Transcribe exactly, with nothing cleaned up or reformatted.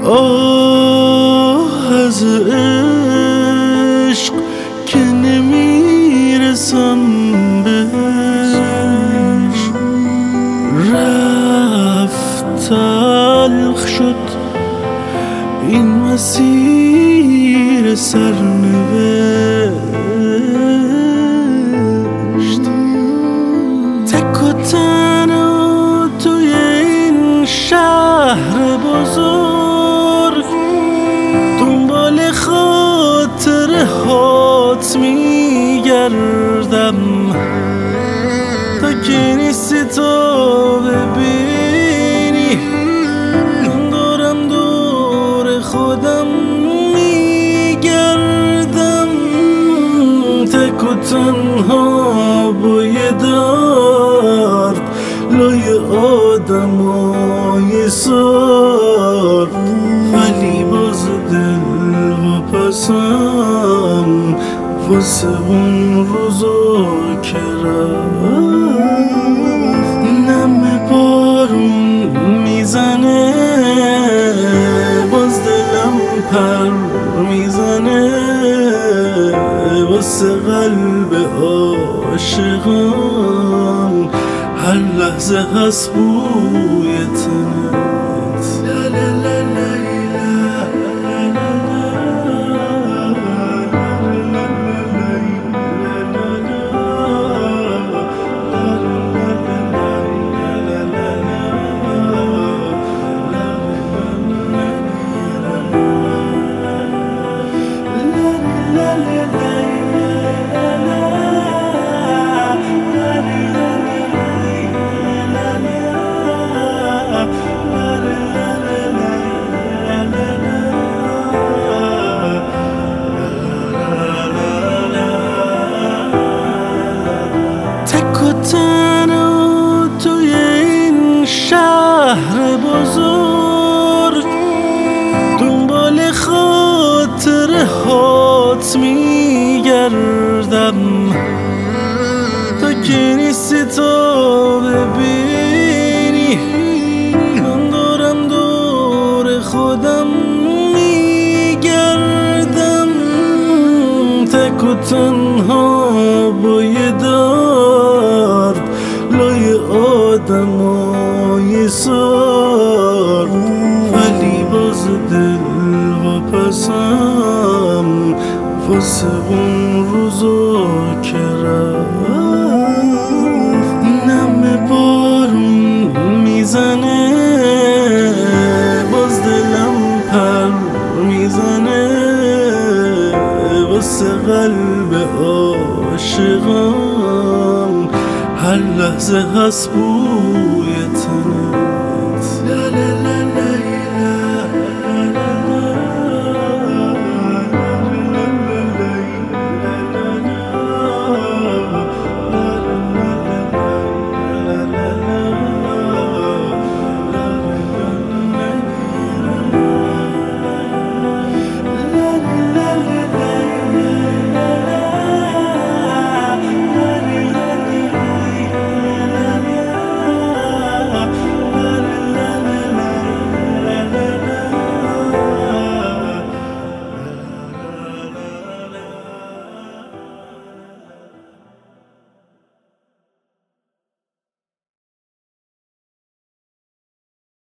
آه از عشق که نمیرسم بهش، رفت تلخ شد این مسیر سرنوشت. تک و تنها توی این شهر بزرگ، دنبال خاطره هات میگردم تا که نیستی تو ببینی دارم دور خودم میگردم. تک و تنها با یه درد لای آدمای سار، ولی باز دل و پسم واسه اون روزا که رفت. نم بارون میزنه باز دلم پر میزنه، واسه قلب عاشقان هر لحظه هست بوی تنت. لا لا لا لا تنها توی این شهر بزرگ، دنبال خاطره هات میگردم تا که نیستی تو ببینی من دارم دور خودم میگردم. تک و تنها با یه درد لای آدمای سار، ولی باز دل و پسم واسه اون روزا که رفت. نم بارون میزنه باز دلم پر میزنه، واسه قلب عاشقان هر لحظه هست بود